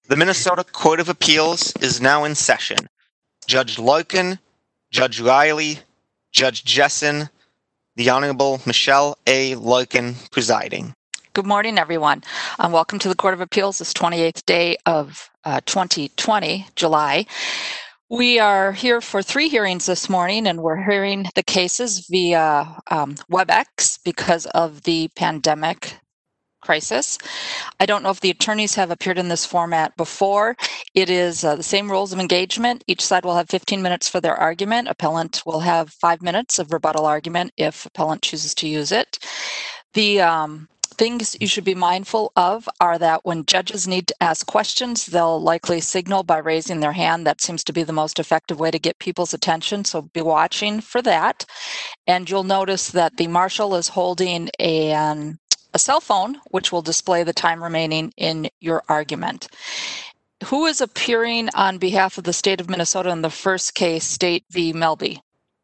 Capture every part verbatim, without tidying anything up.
The Minnesota Court of Appeals is now in session. Judge Loken, Judge Riley, Judge Jessen, the Honorable Michelle A. Loken presiding. Good morning, everyone. Um, welcome to the Court of Appeals, this twenty-eighth day of uh, twenty twenty, July. We are here for three hearings this morning, and we're hearing the cases via um, WebEx because of the pandemic crisis. I don't know if the attorneys have appeared in this format before. It is uh, the same rules of engagement. Each side will have fifteen minutes for their argument. Appellant will have five minutes of rebuttal argument if appellant chooses to use it. The um, things you should be mindful of are that when judges need to ask questions, they'll likely signal by raising their hand. That seems to be the most effective way to get people's attention, so be watching for that. And you'll notice that the marshal is holding a, um, a cell phone, which will display the time remaining in your argument. Who is appearing on behalf of the state of Minnesota in the first case, State v. Melby?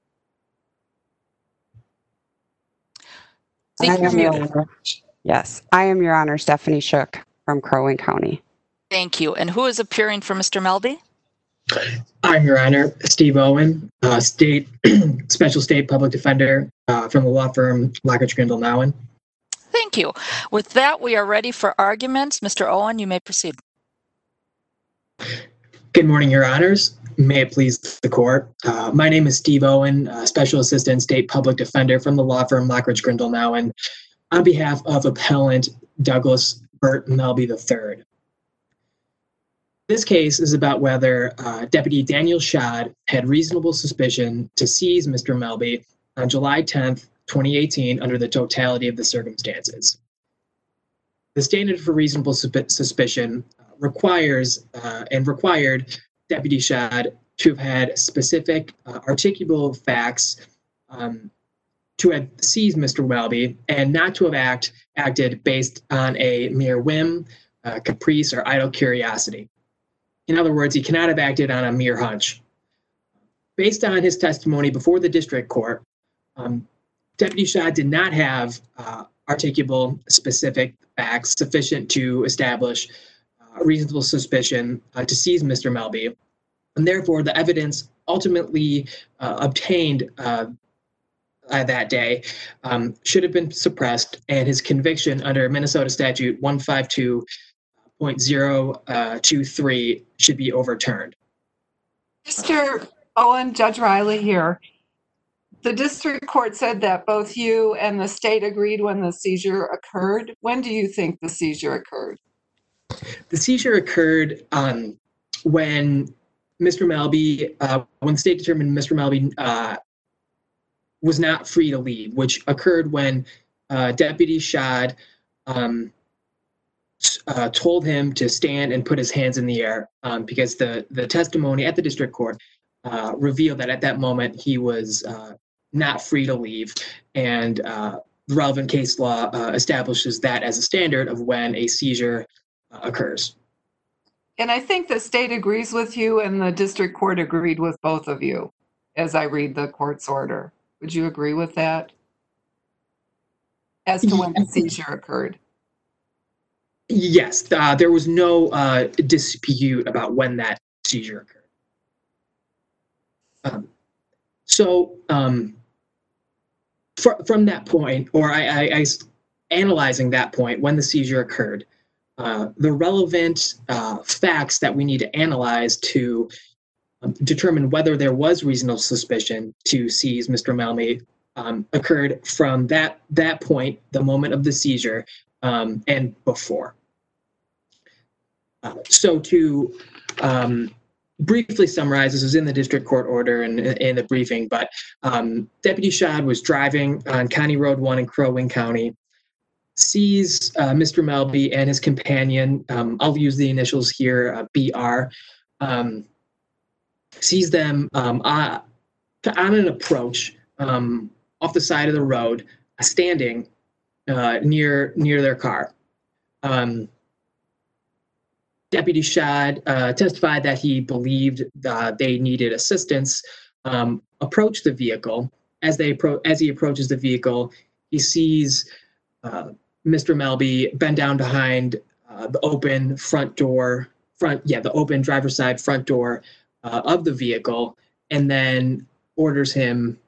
I am your honor. Yes, I am your honor, Stephanie Shook from Crow Wing County. Thank you. And who is appearing for Mister Melby? I'm your honor, Steve Owen, uh, state special state public defender uh, from the law firm Lockridge Grindle Nowen. Thank you. With that, we are ready for arguments. Mister Owen, you may proceed. Good morning, your honors. May it please the court. Uh, my name is Steve Owen, uh, special assistant state public defender from the law firm Lockridge Grindle Nowen, on behalf of appellant Douglas Burt Melby the third. This case is about whether uh, Deputy Daniel Schad had reasonable suspicion to seize Mister Melby on July tenth, twenty eighteen, under the totality of the circumstances. The standard for reasonable suspicion requires uh, and required Deputy Schad to have had specific uh, articulable facts um, to have seized Mister Melby and not to have act, acted based on a mere whim, uh, caprice, or idle curiosity. In other words, he cannot have acted on a mere hunch. Based on his testimony before the district court, um, Deputy Schad did not have uh, articulable specific facts sufficient to establish uh, reasonable suspicion uh, to seize Mister Melby, and therefore the evidence ultimately uh, obtained uh, uh, that day um, should have been suppressed, and his conviction under Minnesota Statute one fifty-two point zero two three should be overturned. Mister Owen, Judge Riley here. The district court said that both you and the state agreed when the seizure occurred. When do you think the seizure occurred? The seizure occurred um, when Mister Melby, uh, when the state determined Mister Melby uh, was not free to leave, which occurred when uh, Deputy Schad um, uh, told him to stand and put his hands in the air um, because the, the testimony at the district court uh, revealed that at that moment he was uh, not free to leave, and uh, the relevant case law uh, establishes that as a standard of when a seizure uh, occurs. And I think the state agrees with you and the district court agreed with both of you as I read the court's order. Would you agree with that? As to when the seizure occurred? Yes, uh, there was no uh, dispute about when that seizure occurred. Um, so um, fr- from that point, or I, I, I analyzing that point, when the seizure occurred, Uh, the relevant uh, facts that we need to analyze to um, determine whether there was reasonable suspicion to seize Mister Melby um, occurred from that that point, the moment of the seizure, um, and before. Uh, so to um, briefly summarize, this was in the district court order and in the briefing, but um, Deputy Schad was driving on County Road one in Crow Wing County, sees uh, Mister Melby and his companion, um, I'll use the initials here, uh, B R, um, sees them um, uh, on an approach um, off the side of the road, standing uh, near near their car. Um, Deputy Schad uh, testified that he believed uh, they needed assistance, um, approached the vehicle. As, they appro- as he approaches the vehicle, he sees uh, Mister Melby bend down behind uh, the open front door front, yeah, the open driver's side front door uh, of the vehicle, and then orders him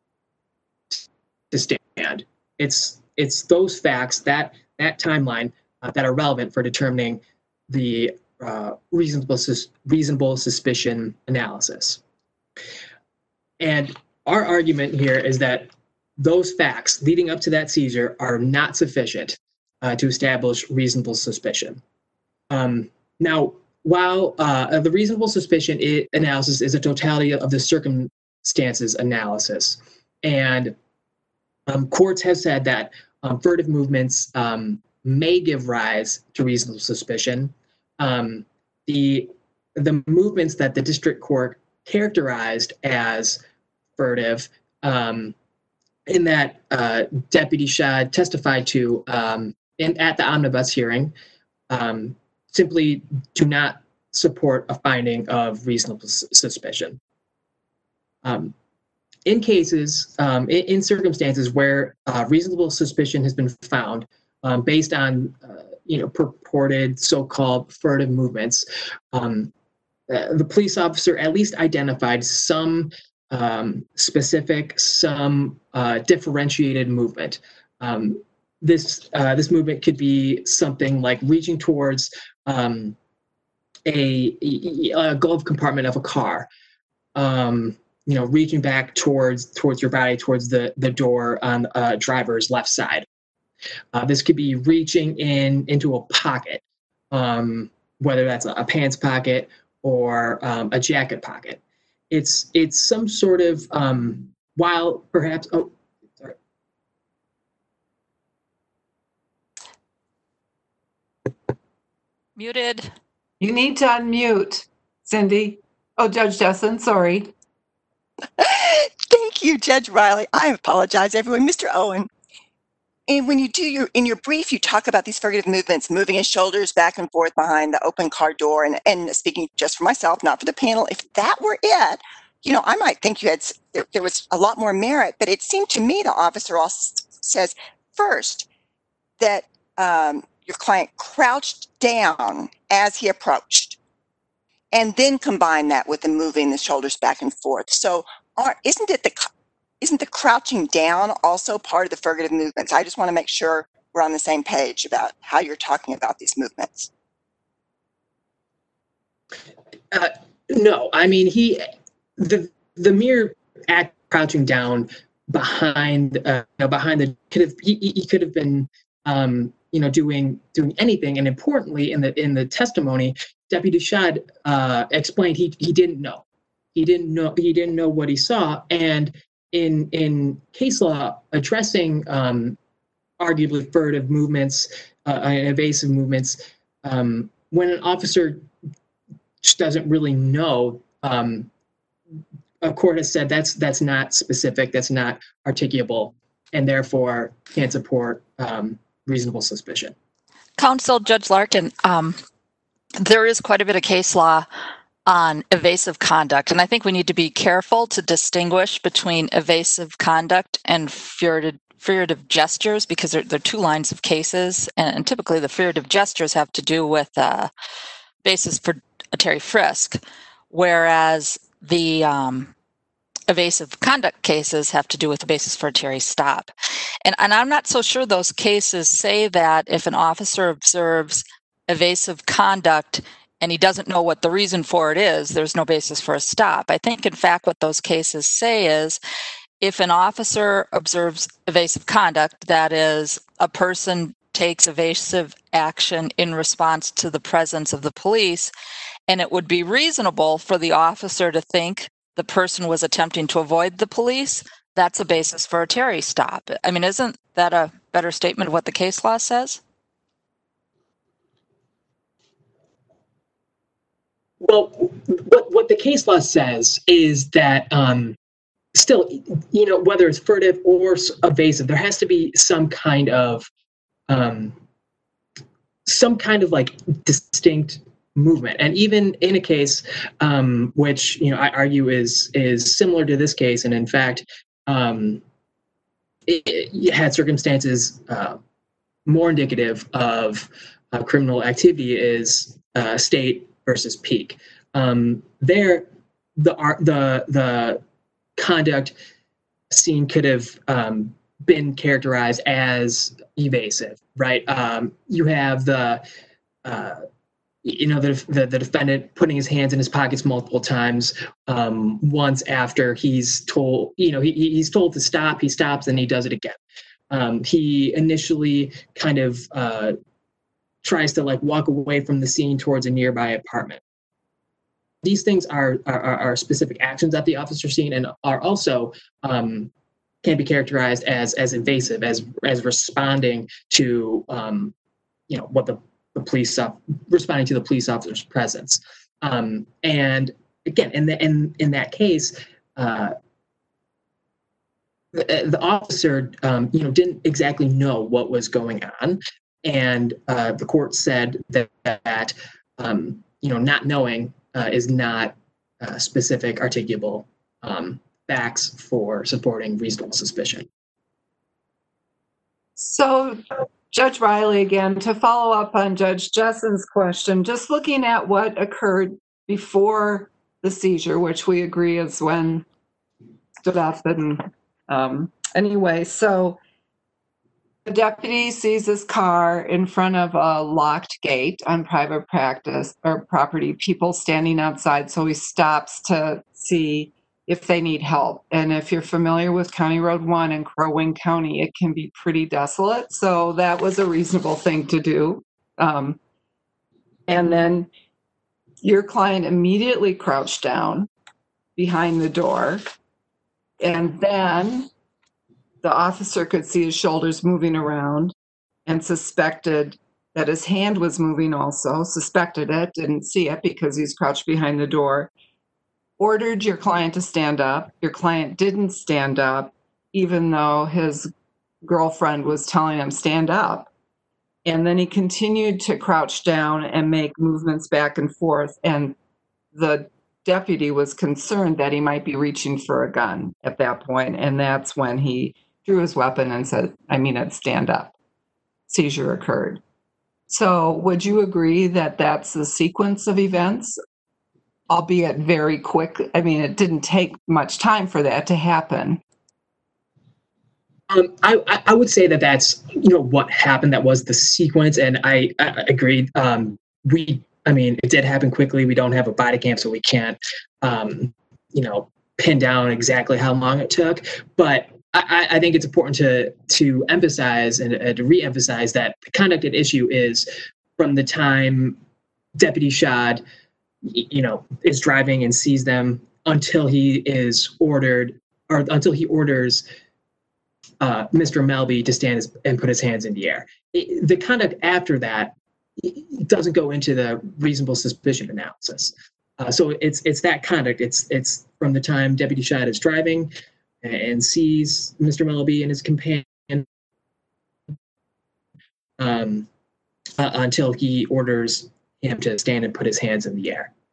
to stand. It's it's those facts, that that timeline uh, that are relevant for determining the uh, reasonable sus- reasonable suspicion analysis. And our argument here is that those facts leading up to that seizure are not sufficient uh, to establish reasonable suspicion. Um, now, while uh, the reasonable suspicion I- analysis is a totality of the circumstances analysis, and um, courts have said that um, furtive movements um, may give rise to reasonable suspicion. Um, the the movements that the district court characterized as furtive, um, in that uh, Deputy Shad testified to um, in, at the omnibus hearing, um, simply do not support a finding of reasonable s- suspicion. Um, in cases, um, in, in circumstances where uh, reasonable suspicion has been found um, based on, uh, you know, purported so-called furtive movements, um, uh, the police officer at least identified some um, specific, some uh, differentiated movement. Um, this uh, this movement could be something like reaching towards um, a, a glove compartment of a car, um, you know, reaching back towards towards your body, towards the the door on a driver's left side. Uh, this could be reaching in into a pocket, um, whether that's a, a pants pocket or um, a jacket pocket. It's it's some sort of um, while perhaps oh sorry. Muted. You need to unmute, Cindy. Oh, Judge Jessen, sorry. Thank you, Judge Riley. I apologize, everyone. Mister Owen, and when you do your in your brief, you talk about these furtive movements, moving his shoulders back and forth behind the open car door, and and speaking just for myself, not for the panel. If that were it, you know, I might think you had there, there was a lot more merit. But it seemed to me the officer also says first that um, your client crouched down as he approached, and then combine that with the moving the shoulders back and forth. So, are, isn't it the isn't the crouching down also part of the furtive movements? I just want to make sure we're on the same page about how you're talking about these movements. Uh, no, I mean he the the mere act crouching down behind uh, you know, behind the could have he, he could have been um, you know doing doing anything. And importantly, in the in the testimony, Deputy Shad uh, explained he he didn't know he didn't know he didn't know what he saw. And in in case law addressing um, arguably furtive movements uh, and evasive movements, um, when an officer just doesn't really know, um, a court has said that's that's not specific, that's not articulable, and therefore can't support um, reasonable suspicion. Counsel, Judge Larkin, um, there is quite a bit of case law on evasive conduct, and I think we need to be careful to distinguish between evasive conduct and furtive, furtive gestures, because they're, they're two lines of cases, and, and typically the furtive gestures have to do with uh, basis for a Terry frisk, whereas the um, evasive conduct cases have to do with the basis for a Terry stop. And, and I'm not so sure those cases say that if an officer observes evasive conduct and he doesn't know what the reason for it is, there's no basis for a stop. I think, in fact, what those cases say is if an officer observes evasive conduct, that is, a person takes evasive action in response to the presence of the police, and it would be reasonable for the officer to think the person was attempting to avoid the police, that's a basis for a Terry stop. I mean, isn't that a better statement of what the case law says? Well, what what the case law says is that um, still, you know, whether it's furtive or evasive, there has to be some kind of um, some kind of like distinct movement. And even in a case um, which, you know, I argue is is similar to this case, and in fact, um, it, it had circumstances uh, more indicative of uh, criminal activity, is uh, state versus Peak. Um, there, the the the conduct scene could have um, been characterized as evasive, right? Um, you have the uh, you know the, the the defendant putting his hands in his pockets multiple times. Um, once after he's told, you know, he he's told to stop, he stops, and he does it again. Um, he initially kind of uh, tries to like walk away from the scene towards a nearby apartment. These things are are, are specific actions that the officer seen, and are also um, can be characterized as as invasive, as as responding to um, you know what the the police uh, responding to the police officer's presence. Um, and again, in the in in that case, uh, the, the officer um, you know didn't exactly know what was going on, and uh, the court said that that um, you know not knowing uh, is not uh, specific articulable um, facts for supporting reasonable suspicion. So, Judge Riley, again, to follow up on Judge Jessen's question, just looking at what occurred before the seizure, which we agree is when stood up and um, anyway, so the deputy sees his car in front of a locked gate on private practice or property, people standing outside. So he stops to see if they need help. And if you're familiar with County Road one in Crow Wing County, it can be pretty desolate. So that was a reasonable thing to do. Um, and then your client immediately crouched down behind the door. And then the officer could see his shoulders moving around and suspected that his hand was moving also, suspected it, didn't see it because he's crouched behind the door, ordered your client to stand up. Your client didn't stand up, even though his girlfriend was telling him, stand up. And then he continued to crouch down and make movements back and forth. And the deputy was concerned that he might be reaching for a gun at that point. And that's when he drew his weapon and said, I mean it, stand up. Seizure occurred. So would you agree that that's the sequence of events, albeit very quick? I mean, it didn't take much time for that to happen. Um, I, I would say that that's, you know, what happened. That was the sequence. And I, I agreed. Um, we, I mean, it did happen quickly. We don't have a body cam, so we can't, um, you know, pin down exactly how long it took. But I, I think it's important to to emphasize and uh, to re-emphasize that the conduct at issue is from the time Deputy Schad, you know, is driving and sees them until he is ordered, or until he orders uh, Mister Melby to stand his, and put his hands in the air. It, the conduct after that doesn't go into the reasonable suspicion analysis. Uh, so it's it's that conduct. It's it's from the time Deputy Schad is driving and sees Mister Melby and his companion um, uh, until he orders him to stand and put his hands in the air.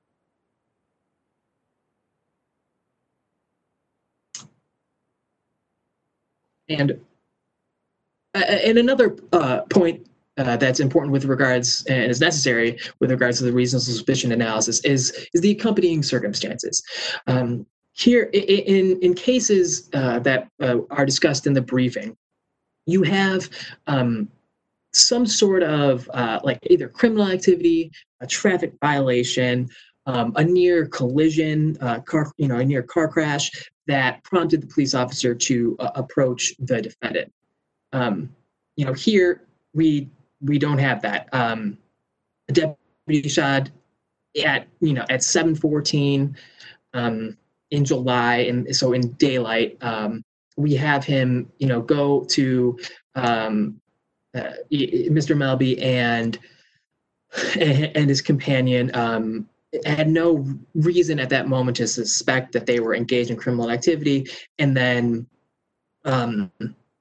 And uh, and another uh, point uh, that's important with regards and is necessary with regards to the reasonable suspicion analysis is is the accompanying circumstances. Um, Here, in in cases uh, that uh, are discussed in the briefing, you have um, some sort of uh, like either criminal activity, a traffic violation, um, a near collision, uh, car, you know, a near car crash that prompted the police officer to uh, approach the defendant. Um, you know, here we we don't have that. Um, Deputy Schad at you know at seven fourteen. Um, in July, and so in daylight, um, we have him, you know, go to um, uh, Mister Melby and and his companion. Um, had no reason at that moment to suspect that they were engaged in criminal activity, and then um,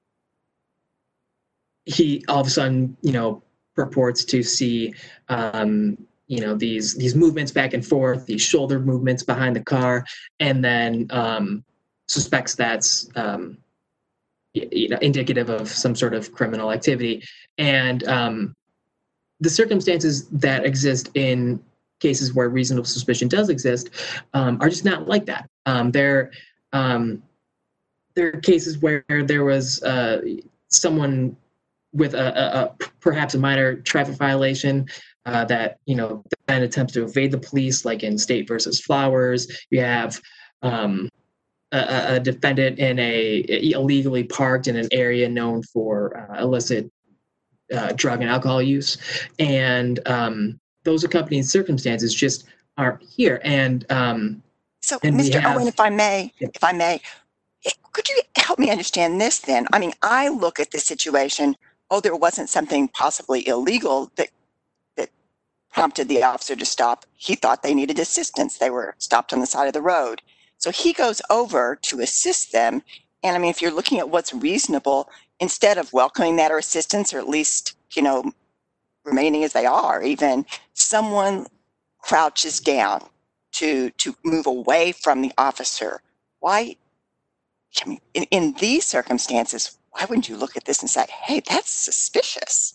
he all of a sudden, you know, purports to see. Um, you know, these these movements back and forth, these shoulder movements behind the car, and then um, suspects that's um, you know, indicative of some sort of criminal activity. And um, the circumstances that exist in cases where reasonable suspicion does exist um, are just not like that. Um, they're um, there are cases where there was uh, someone with a, a, a perhaps a minor traffic violation uh, that you know then attempts to evade the police, like in State versus Flowers. You have um, a, a defendant in a illegally parked in an area known for uh, illicit uh, drug and alcohol use, and um, those accompanying circumstances just aren't here. And um, So, and we Mister have- Owen, if I may, Yeah. if I may, could you help me understand this then? I mean, I look at this situation, oh, there wasn't something possibly illegal that that prompted the officer to stop. He thought they needed assistance. They were stopped on the side of the road. So he goes over to assist them. And I mean, if you're looking at what's reasonable, instead of welcoming that or assistance, or at least, you know, remaining as they are, even someone crouches down to to move away from the officer. Why? I mean, in, in these circumstances, why wouldn't you look at this and say, hey, that's suspicious?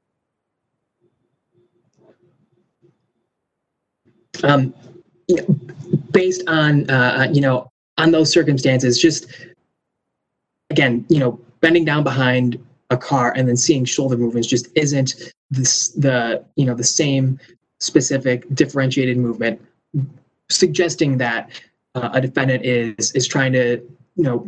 Um, you know, based on uh, you know on those circumstances, just again, you know, bending down behind a car and then seeing shoulder movements just isn't this the you know the same specific differentiated movement, suggesting that uh, a defendant is is trying to you know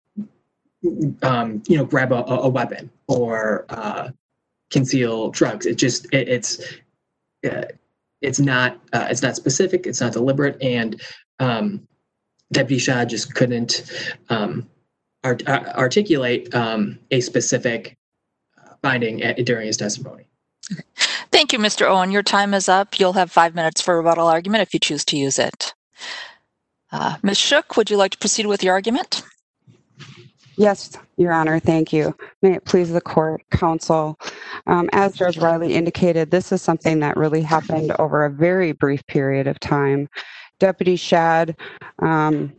um, you know grab a, a weapon or uh, conceal drugs. It just it, it's uh, it's not uh, it's not specific. It's not deliberate, and um, Deputy Shah just couldn't um, art- articulate um, a specific finding at, during his testimony. Thank you, Mister Owen. Your time is up. You'll have five minutes for rebuttal argument if you choose to use it. Uh, Miz Shook, would you like to proceed with your argument? Yes, Your Honor, thank you. May it please the court, counsel. Um, as Judge Riley indicated, this is something that really happened over a very brief period of time. Deputy Shad um,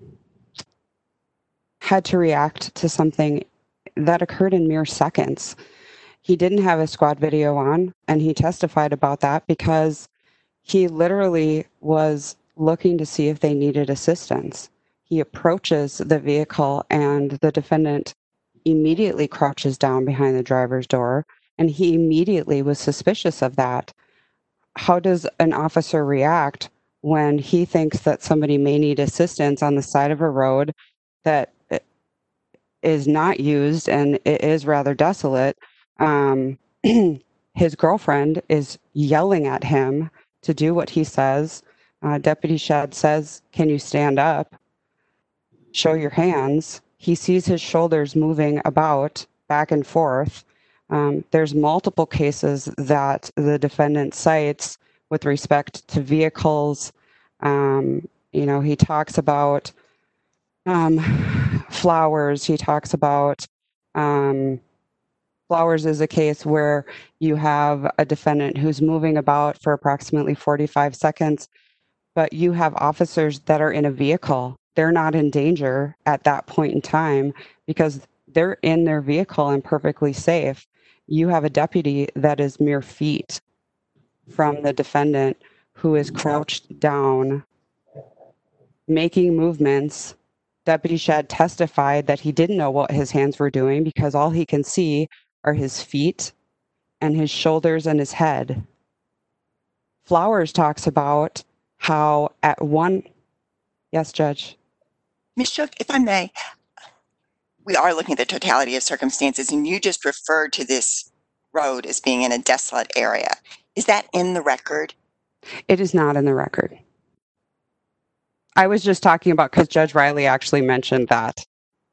had to react to something that occurred in mere seconds. He didn't have a squad video on, and he testified about that because he literally was looking to see if they needed assistance. He approaches the vehicle, and the defendant immediately crouches down behind the driver's door, and he immediately was suspicious of that. How does an officer react when he thinks that somebody may need assistance on the side of a road that is not used and it is rather desolate? Um, his girlfriend is yelling at him to do what he says. Uh, Deputy Shad says, "Can you stand up? Show your hands." He sees his shoulders moving about back and forth. Um, there's multiple cases that the defendant cites with respect to vehicles. Um, you know, he talks about um, Flowers. He talks about um, Flowers is a case where you have a defendant who's moving about for approximately forty-five seconds, but you have officers that are in a vehicle. They're not in danger at that point in time because they're in their vehicle and perfectly safe. You have a deputy that is mere feet from the defendant who is crouched down, making movements. Deputy Shad testified that he didn't know what his hands were doing because all he can see are his feet and his shoulders and his head. Flowers talks about how at one, yes, Judge. Miz Shook, if I may, we are looking at the totality of circumstances, and you just referred to this road as being in a desolate area. Is that in the record? It is not in the record. I was just talking about because Judge Riley actually mentioned that.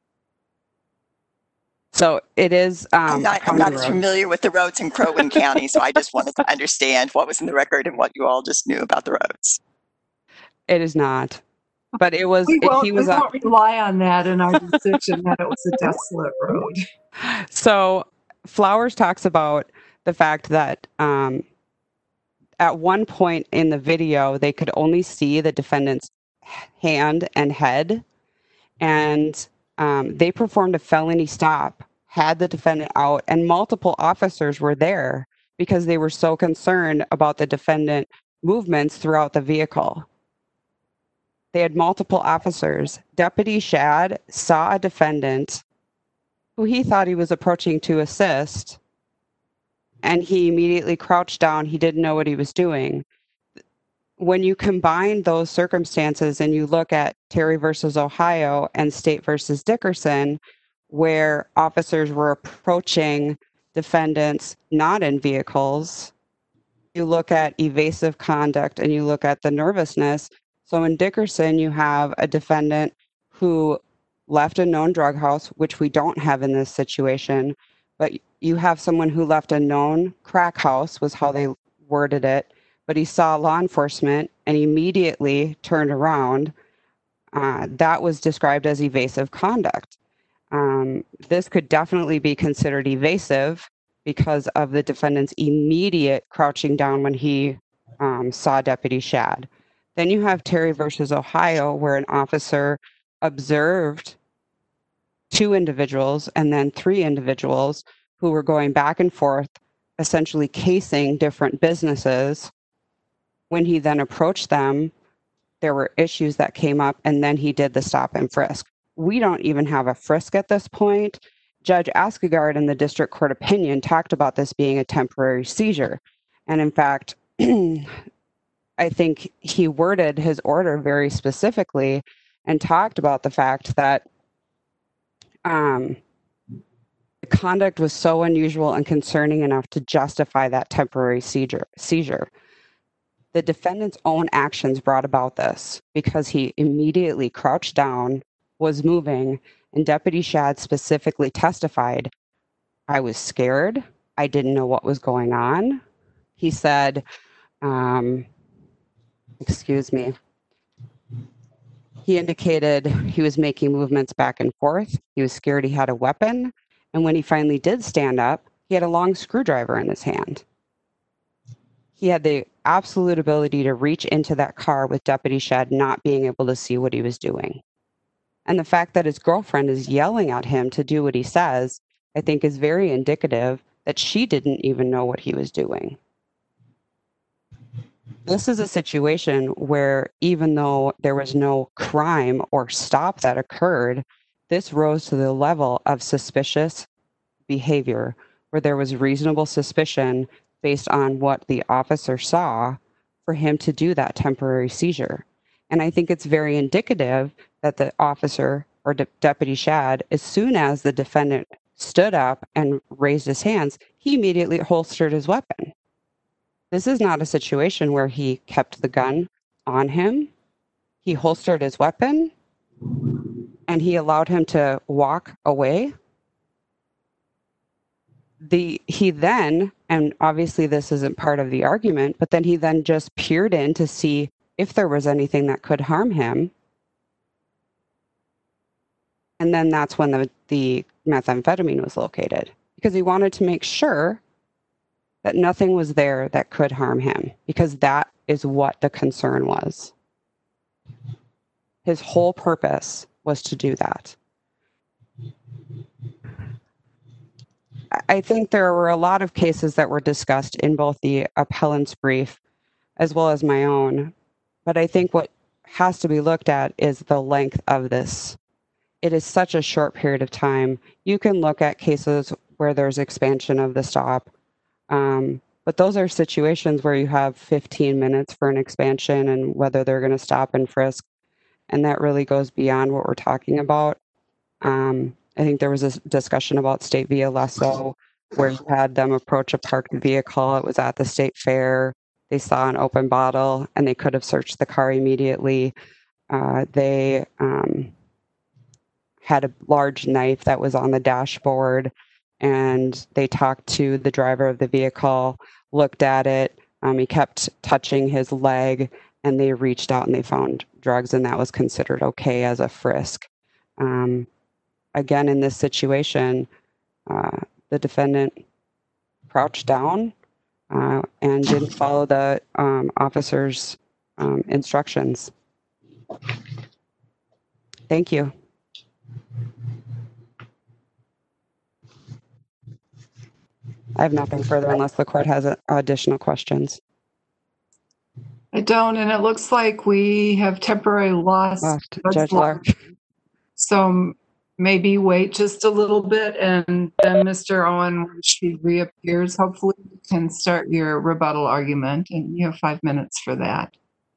So it is. Um, I'm not, I'm not as familiar with the roads in Crow Wing County, so I just wanted to understand what was in the record and what you all just knew about the roads. It is not. But it was, We it, won't, he was, we on, won't rely on that in our decision that it was a desolate road. so Flowers talks about the fact that um, at one point in the video, they could only see the defendant's hand and head, and um, they performed a felony stop, had the defendant out, and multiple officers were there because they were so concerned about the defendant movements throughout the vehicle. They had multiple officers. Deputy Shad saw a defendant who he thought he was approaching to assist, and he immediately crouched down. He didn't know what he was doing. When you combine those circumstances and you look at Terry versus Ohio and State versus Dickerson, where officers were approaching defendants not in vehicles, you look at evasive conduct and you look at the nervousness. So in Dickerson, you have a defendant who left a known drug house, which we don't have in this situation, but you have someone who left a known crack house, was how they worded it, but he saw law enforcement and immediately turned around. Uh, that was described as evasive conduct. Um, this could definitely be considered evasive because of the defendant's immediate crouching down when he um, saw Deputy Shad. Then you have Terry versus Ohio, where an officer observed two individuals and then three individuals who were going back and forth, essentially casing different businesses. When he then approached them, there were issues that came up, and then he did the stop and frisk. We don't even have a frisk at this point. Judge Askegard in the district court opinion talked about this being a temporary seizure. And in fact, I think he worded his order very specifically and talked about the fact that um, the conduct was so unusual and concerning enough to justify that temporary seizure. seizure. The defendant's own actions brought about this because he immediately crouched down, was moving, and Deputy Shad specifically testified, I was scared. I didn't know what was going on. He said, um, excuse me, he indicated he was making movements back and forth. He was scared he had a weapon. And when he finally did stand up, he had a long screwdriver in his hand. He had the absolute ability to reach into that car with Deputy Shad not being able to see what he was doing. And the fact that his girlfriend is yelling at him to do what he says, I think is very indicative that she didn't even know what he was doing. This is a situation where even though there was no crime or stop that occurred, this rose to the level of suspicious behavior where there was reasonable suspicion based on what the officer saw for him to do that temporary seizure. And I think it's very indicative that the officer or De- Deputy Shad, as soon as the defendant stood up and raised his hands, he immediately holstered his weapon. This is not a situation where he kept the gun on him. He holstered his weapon and he allowed him to walk away. The he then, and obviously this isn't part of the argument, but then he then just peered in to see if there was anything that could harm him. And then that's when the, the methamphetamine was located, because he wanted to make sure that nothing was there that could harm him, because that is what the concern was. His whole purpose was to do that. I think there were a lot of cases that were discussed in both the appellant's brief as well as my own, but I think what has to be looked at is the length of this. It is such a short period of time. You can look at cases where there's expansion of the stop, um, but those are situations where you have fifteen minutes for an expansion and whether they're going to stop and frisk, and that really goes beyond what we're talking about. Um, I think there was a discussion about State via Lesso, where you had them approach a parked vehicle. It was at the state fair. They saw an open bottle and they could have searched the car immediately. Uh, they um, had a large knife that was on the dashboard, and they talked to the driver of the vehicle, looked at it. Um, he kept touching his leg, and they reached out and they found drugs, and that was considered okay as a frisk. Um, again, in this situation, uh, the defendant crouched down uh, and didn't follow the um, officer's um, instructions. Thank you. I have nothing further unless the court has uh, additional questions. I don't, and it looks like we have temporarily lost Lost Judge Judge Lark. So maybe wait just a little bit, and then Mister Owen, when she reappears, hopefully you can start your rebuttal argument, and you have five minutes for that.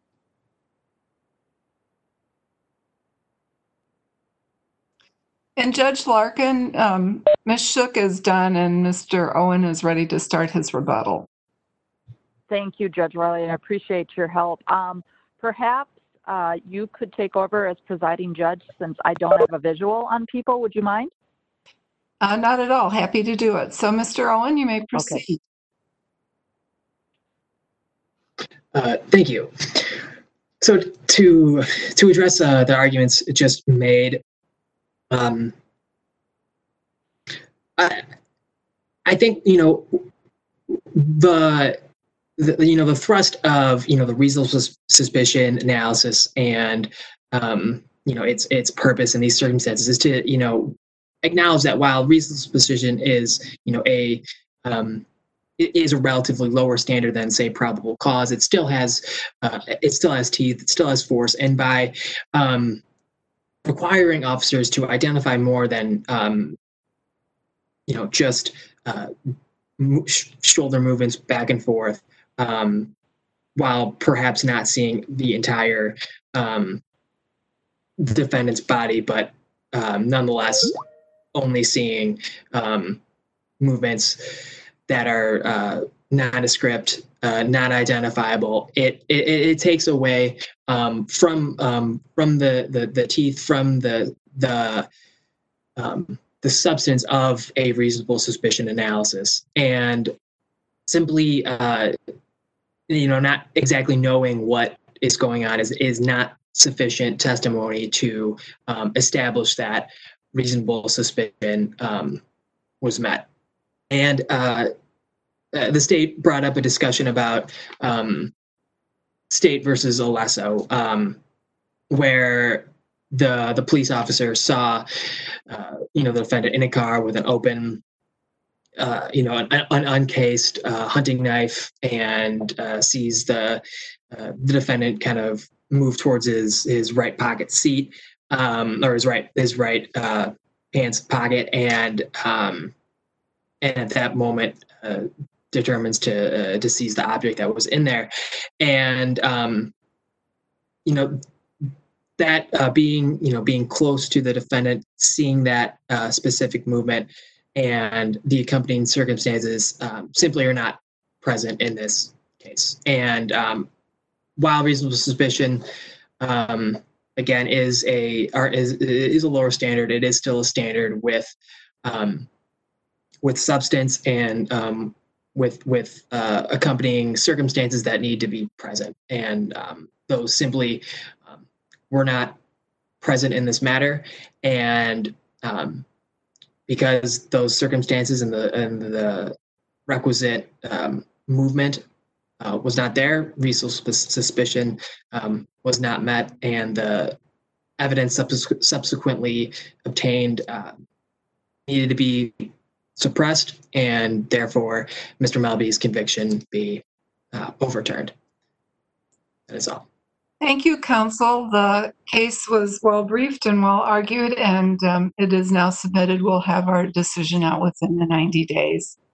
And Judge Larkin, um, Miz Shook is done, and Mister Owen is ready to start his rebuttal. Thank you, Judge Riley. I appreciate your help. Um, perhaps uh, you could take over as presiding judge since I don't have a visual on people. Would you mind? Uh, not at all. Happy to do it. So, Mister Owen, you may proceed. Okay. Uh, thank you. So to to address uh, the arguments just made, um, I I think you know the. The, you know, the thrust of, you know, the reasonable sus- suspicion analysis and, um, you know, its its purpose in these circumstances is to, you know, acknowledge that while reasonable suspicion is, you know, a um, it is a relatively lower standard than, say, probable cause, it still has uh, it still has teeth, it still has force, and by um, requiring officers to identify more than, um, you know, just uh, sh- shoulder movements back and forth. Um, while perhaps not seeing the entire um, defendant's body, but um, nonetheless only seeing um, movements that are uh, nondescript, uh, non-identifiable. It, it it takes away um, from um, from the, the the teeth, from the the um, the substance of a reasonable suspicion analysis, and simply. Uh, you know, not exactly knowing what is going on is, is not sufficient testimony to um, establish that reasonable suspicion um, was met. And uh, the state brought up a discussion about um, State versus Olesso, um, where the the police officer saw, uh, you know, the defendant in a car with an open Uh, you know, an, an uncased uh, hunting knife, and uh, sees the uh, the defendant kind of move towards his his right pocket seat, um, or his right his right uh, pants pocket, and um, and at that moment uh, determines to uh, to seize the object that was in there, and um, you know. That uh, being, you know, being close to the defendant, seeing that uh, specific movement, and the accompanying circumstances um, simply are not present in this case. And um, while reasonable suspicion, um, again, is a are, is is a lower standard, it is still a standard with um, with substance and um, with with uh, accompanying circumstances that need to be present, and um, those simply um, were not present in this matter, and um, because those circumstances and the and the requisite um, movement uh, was not there, reasonable suspicion um, was not met, and the evidence subsequ- subsequently obtained uh, needed to be suppressed, and therefore Mister Melby's conviction be uh, overturned. That is all. Thank you, counsel. The case was well briefed and well argued, and um, it is now submitted. We'll have our decision out within the ninety days.